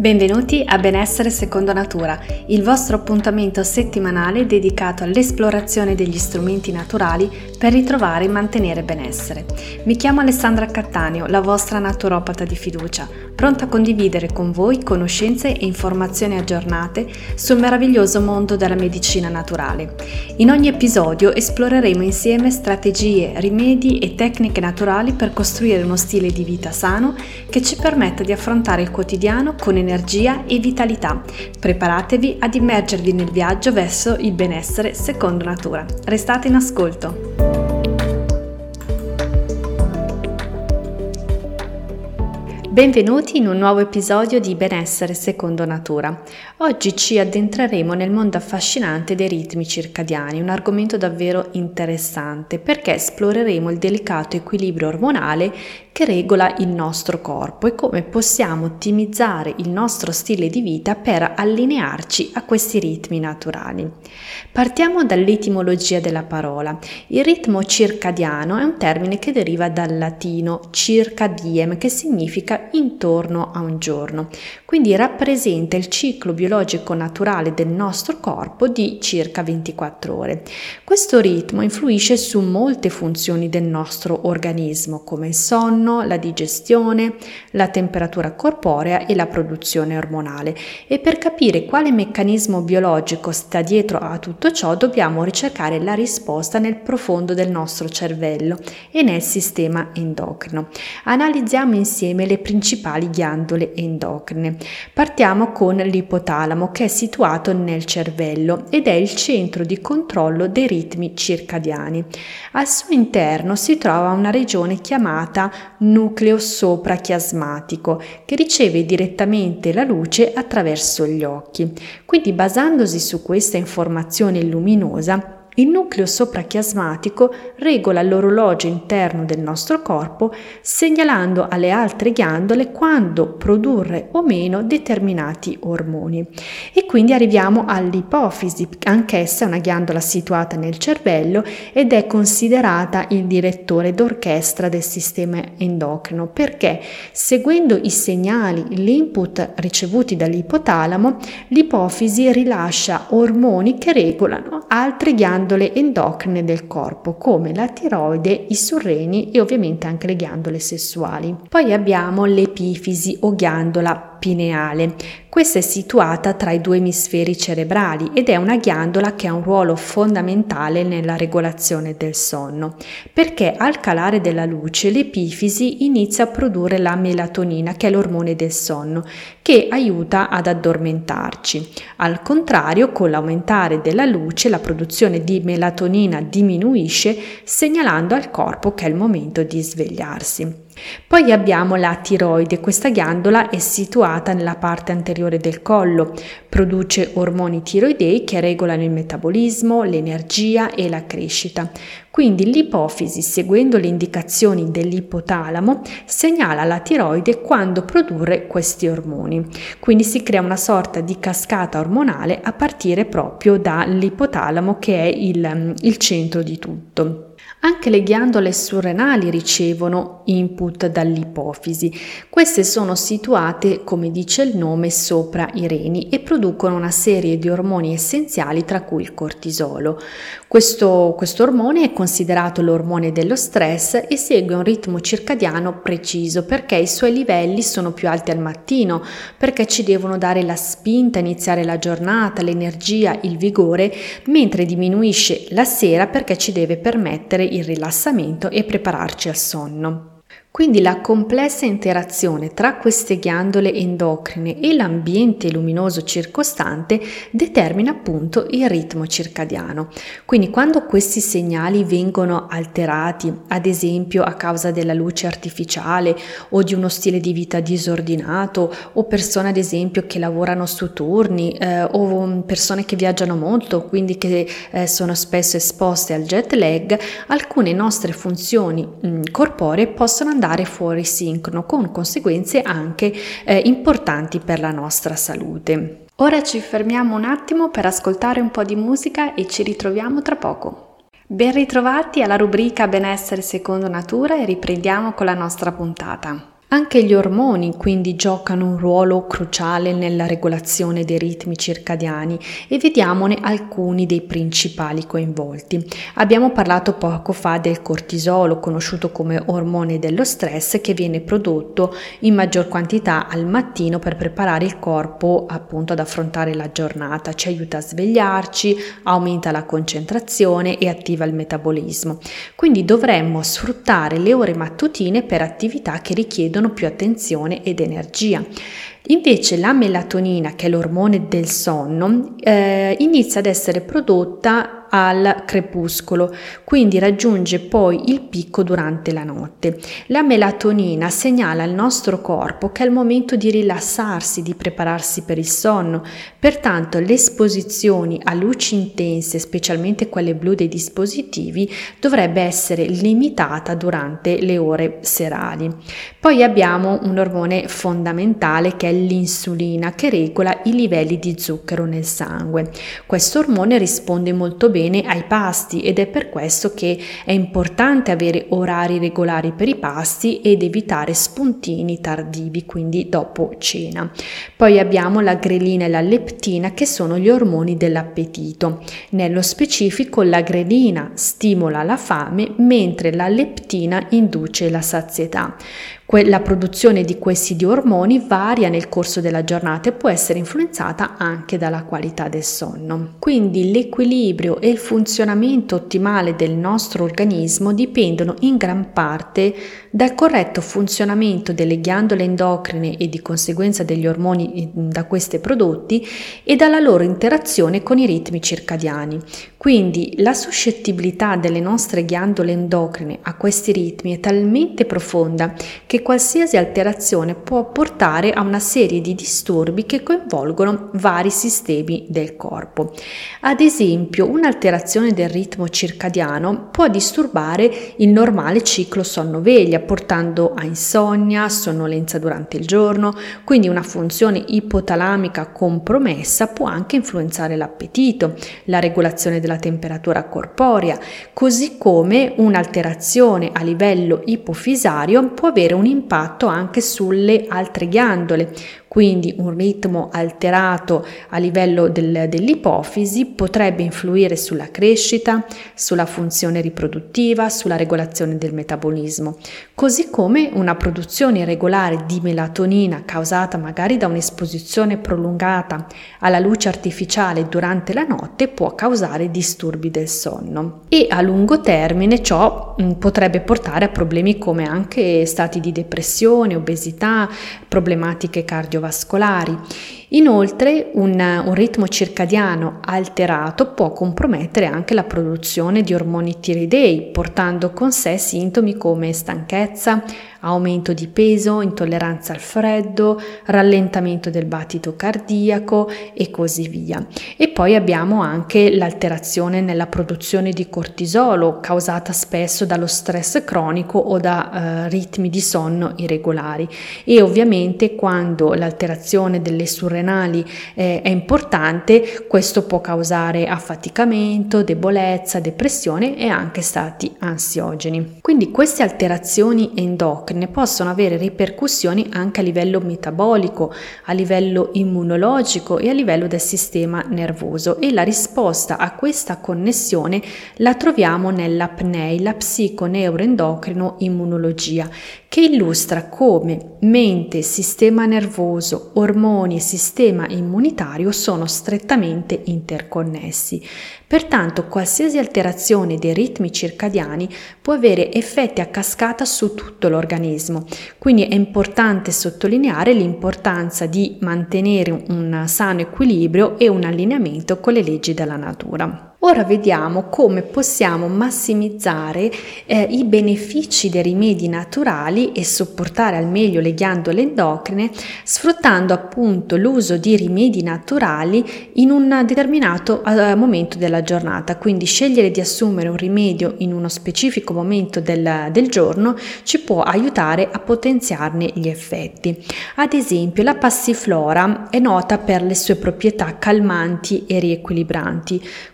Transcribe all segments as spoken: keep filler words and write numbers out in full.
Benvenuti a Benessere Secondo Natura, il vostro appuntamento settimanale dedicato all'esplorazione degli strumenti naturali per ritrovare e mantenere benessere. Mi chiamo Alessandra Cattaneo, la vostra naturopata di fiducia, pronta a condividere con voi conoscenze e informazioni aggiornate sul meraviglioso mondo della medicina naturale. In ogni episodio esploreremo insieme strategie, rimedi e tecniche naturali per costruire uno stile di vita sano che ci permetta di affrontare il quotidiano con energia e vitalità. Preparatevi ad immergervi nel viaggio verso il benessere secondo natura. Restate in ascolto. Benvenuti in un nuovo episodio di Benessere Secondo Natura. Oggi ci addentreremo nel mondo affascinante dei ritmi circadiani, un argomento davvero interessante perché esploreremo il delicato equilibrio ormonale che regola il nostro corpo e come possiamo ottimizzare il nostro stile di vita per allinearci a questi ritmi naturali. Partiamo dall'etimologia della parola. Il ritmo circadiano è un termine che deriva dal latino circa diem, che significa intorno a un giorno, quindi rappresenta il ciclo biologico naturale del nostro corpo di circa ventiquattro ore. Questo ritmo influisce su molte funzioni del nostro organismo come il sonno, la digestione, la temperatura corporea e la produzione ormonale, e per capire quale meccanismo biologico sta dietro a tutto ciò dobbiamo ricercare la risposta nel profondo del nostro cervello e nel sistema endocrino. Analizziamo insieme le principali ghiandole endocrine. Partiamo con l'ipotalamo, che è situato nel cervello ed è il centro di controllo dei ritmi circadiani. Al suo interno si trova una regione chiamata nucleo soprachiasmatico che riceve direttamente la luce attraverso gli occhi. Quindi, basandosi su questa informazione luminosa, il nucleo soprachiasmatico regola l'orologio interno del nostro corpo, segnalando alle altre ghiandole quando produrre o meno determinati ormoni. E quindi arriviamo all'ipofisi, anch'essa è una ghiandola situata nel cervello ed è considerata il direttore d'orchestra del sistema endocrino, perché seguendo i segnali, l'input ricevuti dall'ipotalamo, l'ipofisi rilascia ormoni che regolano altre ghiandole endocrine del corpo come la tiroide, i surreni e ovviamente anche le ghiandole sessuali. Poi abbiamo l'epifisi o ghiandola pineale. Questa è situata tra i due emisferi cerebrali ed è una ghiandola che ha un ruolo fondamentale nella regolazione del sonno, perché al calare della luce l'epifisi inizia a produrre la melatonina, che è l'ormone del sonno, che aiuta ad addormentarci. Al contrario, con l'aumentare della luce la produzione di melatonina diminuisce, segnalando al corpo che è il momento di svegliarsi. Poi abbiamo la tiroide. Questa ghiandola è situata nella parte anteriore del collo, produce ormoni tiroidei che regolano il metabolismo, l'energia e la crescita. Quindi l'ipofisi, seguendo le indicazioni dell'ipotalamo, segnala alla tiroide quando produrre questi ormoni. Quindi si crea una sorta di cascata ormonale a partire proprio dall'ipotalamo, che è il, il centro di tutto. Anche le ghiandole surrenali ricevono input dall'ipofisi. Queste sono situate, come dice il nome, sopra i reni e producono una serie di ormoni essenziali, tra cui il cortisolo. Questo, questo ormone è considerato l'ormone dello stress e segue un ritmo circadiano preciso, perché i suoi livelli sono più alti al mattino, perché ci devono dare la spinta, iniziare la giornata, l'energia, il vigore, mentre diminuisce la sera perché ci deve permettere il rilassamento e prepararci al sonno. Quindi la complessa interazione tra queste ghiandole endocrine e l'ambiente luminoso circostante determina appunto il ritmo circadiano. Quindi quando questi segnali vengono alterati, ad esempio a causa della luce artificiale o di uno stile di vita disordinato, o persone ad esempio che lavorano su turni eh, o persone che viaggiano molto, quindi che eh, sono spesso esposte al jet lag, alcune nostre funzioni mh, corporee possono andare fuori sincrono, con conseguenze anche eh, importanti per la nostra salute. Ora ci fermiamo un attimo per ascoltare un po' di musica e ci ritroviamo tra poco. Ben ritrovati alla rubrica Benessere Secondo Natura e riprendiamo con la nostra puntata. Anche gli ormoni quindi giocano un ruolo cruciale nella regolazione dei ritmi circadiani e vediamone alcuni dei principali coinvolti. Abbiamo parlato poco fa del cortisolo, conosciuto come ormone dello stress, che viene prodotto in maggior quantità al mattino per preparare il corpo appunto ad affrontare la giornata, ci aiuta a svegliarci, aumenta la concentrazione e attiva il metabolismo. Quindi dovremmo sfruttare le ore mattutine per attività che richiedono più attenzione ed energia. Invece la melatonina, che è l'ormone del sonno, eh, inizia ad essere prodotta al crepuscolo, quindi raggiunge poi il picco durante la notte. La melatonina segnala al nostro corpo che è il momento di rilassarsi, di prepararsi per il sonno, pertanto le esposizioni a luci intense, specialmente quelle blu dei dispositivi, dovrebbe essere limitata durante le ore serali. Poi abbiamo un ormone fondamentale che è l'insulina, che regola i livelli di zucchero nel sangue. Questo ormone risponde molto bene ai pasti ed è per questo che è importante avere orari regolari per i pasti ed evitare spuntini tardivi, quindi dopo cena. Poi abbiamo la grelina e la leptina, che sono gli ormoni dell'appetito. Nello specifico la grelina stimola la fame mentre la leptina induce la sazietà. La produzione di questi due ormoni varia nel corso della giornata e può essere influenzata anche dalla qualità del sonno. Quindi l'equilibrio e il funzionamento ottimale del nostro organismo dipendono in gran parte dal corretto funzionamento delle ghiandole endocrine e di conseguenza degli ormoni da queste prodotti e dalla loro interazione con i ritmi circadiani. Quindi la suscettibilità delle nostre ghiandole endocrine a questi ritmi è talmente profonda che qualsiasi alterazione può portare a una serie di disturbi che coinvolgono vari sistemi del corpo. Ad esempio, un'alterazione del ritmo circadiano può disturbare il normale ciclo sonno-veglia, portando a insonnia, sonnolenza durante il giorno, quindi una funzione ipotalamica compromessa può anche influenzare l'appetito, la regolazione della temperatura corporea, così come un'alterazione a livello ipofisario può avere un impatto anche sulle altre ghiandole. Quindi un ritmo alterato a livello del, dell'ipofisi potrebbe influire sulla crescita, sulla funzione riproduttiva, sulla regolazione del metabolismo, così come una produzione irregolare di melatonina causata magari da un'esposizione prolungata alla luce artificiale durante la notte può causare disturbi del sonno e a lungo termine ciò mh, potrebbe portare a problemi come anche stati di depressione, obesità, problematiche cardiovascolari. Inoltre un, un ritmo circadiano alterato può compromettere anche la produzione di ormoni tiroidei, portando con sé sintomi come stanchezza, aumento di peso, intolleranza al freddo, rallentamento del battito cardiaco e così via. E poi abbiamo anche l'alterazione nella produzione di cortisolo, causata spesso dallo stress cronico o da eh, ritmi di sonno irregolari, e ovviamente quando l'alterazione delle surrenali eh, è importante, questo può causare affaticamento, debolezza, depressione e anche stati ansiogeni. Quindi queste alterazioni endocrine ne possono avere ripercussioni anche a livello metabolico, a livello immunologico e a livello del sistema nervoso, e la risposta a questa connessione la troviamo nella P N E I, la psiconeuroendocrino immunologia, che illustra come mente, sistema nervoso, ormoni e sistema immunitario sono strettamente interconnessi. Pertanto qualsiasi alterazione dei ritmi circadiani può avere effetti a cascata su tutto l'organismo, quindi è importante sottolineare l'importanza di mantenere un sano equilibrio e un allineamento con le leggi della natura. Ora vediamo come possiamo massimizzare eh, i benefici dei rimedi naturali e supportare al meglio le ghiandole endocrine sfruttando appunto l'uso di rimedi naturali in un determinato eh, momento della giornata. Quindi scegliere di assumere un rimedio in uno specifico momento del, del giorno ci può aiutare a potenziarne gli effetti. Ad esempio la passiflora è nota per le sue proprietà calmanti e riequilibranti, quindi l'idea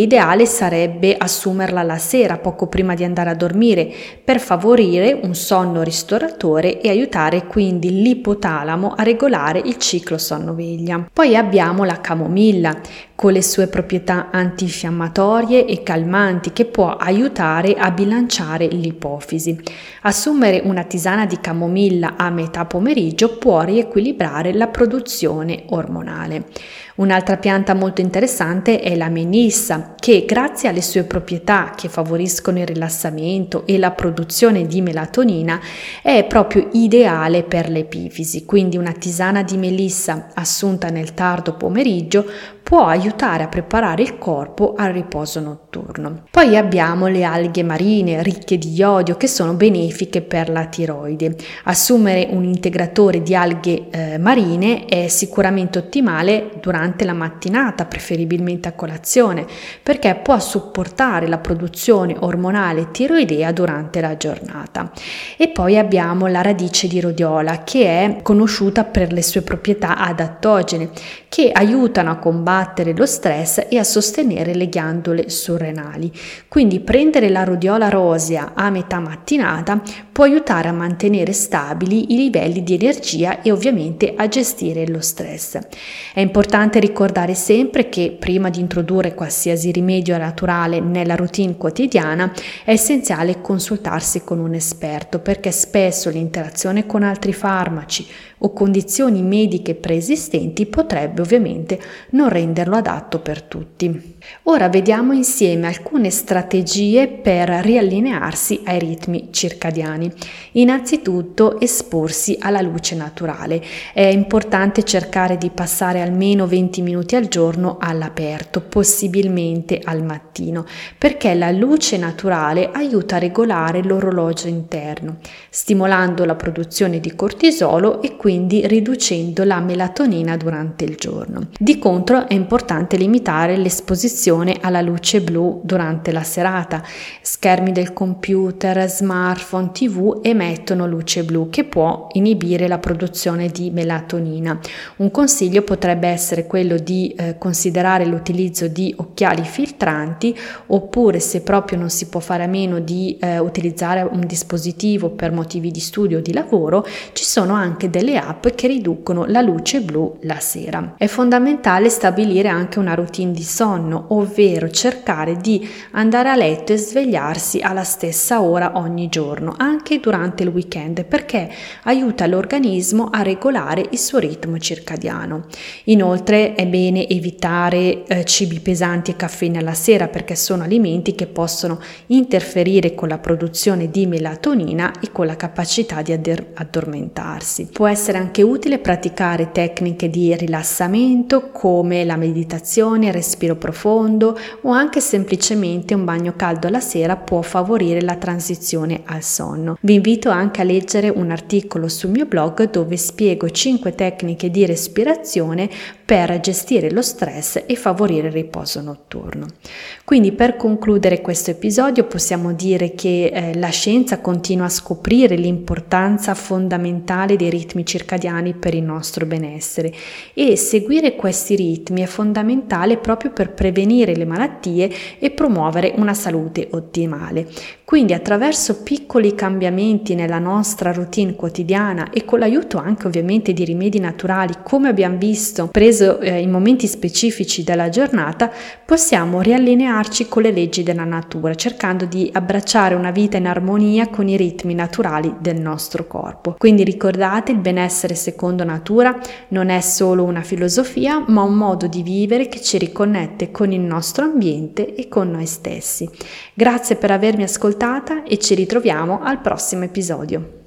l'ideale sarebbe assumerla la sera, poco prima di andare a dormire, per favorire un sonno ristoratore e aiutare quindi l'ipotalamo a regolare il ciclo sonno-veglia. Poi abbiamo la camomilla, con le sue proprietà antinfiammatorie e calmanti, che può aiutare a bilanciare l'ipofisi. Assumere una tisana di camomilla a metà pomeriggio può riequilibrare la produzione ormonale. Un'altra pianta molto interessante è la melissa, che grazie alle sue proprietà che favoriscono il rilassamento e la produzione di melatonina è proprio ideale per l'epifisi. Quindi una tisana di melissa assunta nel tardo pomeriggio può aiutare a preparare il corpo al riposo notturno. Poi abbiamo le alghe marine ricche di iodio, che sono benefiche per la tiroide. Assumere un integratore di alghe eh, marine è sicuramente ottimale durante la mattinata, preferibilmente a colazione, perché può supportare la produzione ormonale tiroidea durante la giornata. E poi abbiamo la radice di rhodiola, che è conosciuta per le sue proprietà adattogene, che aiutano a combattere lo stress e a sostenere le ghiandole surrenali. Quindi prendere la rhodiola rosea a metà mattinata può aiutare a mantenere stabili i livelli di energia e ovviamente a gestire lo stress. È importante ricordare sempre che prima di introdurre qualsiasi rimedio naturale nella routine quotidiana è essenziale consultarsi con un esperto, perché spesso l'interazione con altri farmaci o condizioni mediche preesistenti potrebbe ovviamente non renderlo adatto per tutti. Ora vediamo insieme alcune strategie per riallinearsi ai ritmi circadiani. Innanzitutto esporsi alla luce naturale. È importante cercare di passare almeno venti minuti al giorno all'aperto, possibilmente al mattino, perché la luce naturale aiuta a regolare l'orologio interno, stimolando la produzione di cortisolo e quindi riducendo la melatonina durante il giorno. Di contro è importante limitare l'esposizione alla luce blu durante la serata. Schermi del computer, smartphone, tivù emettono luce blu che può inibire la produzione di melatonina. Un consiglio potrebbe essere quello di eh, considerare l'utilizzo di occhiali filtranti, oppure, se proprio non si può fare a meno di eh, utilizzare un dispositivo per motivi di studio o di lavoro, ci sono anche delle app che riducono la luce blu la sera. È fondamentale stabilire anche una routine di sonno, ovvero cercare di andare a letto e svegliarsi alla stessa ora ogni giorno, anche durante il weekend, perché aiuta l'organismo a regolare il suo ritmo circadiano. Inoltre è bene evitare eh, cibi pesanti e caffeina alla sera, perché sono alimenti che possono interferire con la produzione di melatonina e con la capacità di adder- addormentarsi. Può essere anche utile praticare tecniche di rilassamento come la meditazione, il respiro profondo o anche semplicemente un bagno caldo alla sera può favorire la transizione al sonno. Vi invito anche a leggere un articolo sul mio blog dove spiego cinque tecniche di respirazione per gestire lo stress e favorire il riposo notturno. Quindi, per concludere questo episodio, possiamo dire che eh, la scienza continua a scoprire l'importanza fondamentale dei ritmi circadiani per il nostro benessere, e seguire questi ritmi è fondamentale proprio per prevenire le malattie e promuovere una salute ottimale. Quindi, attraverso piccoli cambiamenti nella nostra routine quotidiana e con l'aiuto anche ovviamente di rimedi naturali, come abbiamo visto, preso eh, in momenti specifici della giornata, possiamo riallinearci con le leggi della natura, cercando di abbracciare una vita in armonia con i ritmi naturali del nostro corpo. Quindi ricordate, il benessere secondo natura non è solo una filosofia, ma un modo di vivere che ci riconnette con il nostro ambiente e con noi stessi. Grazie per avermi ascoltata e ci ritroviamo al prossimo episodio.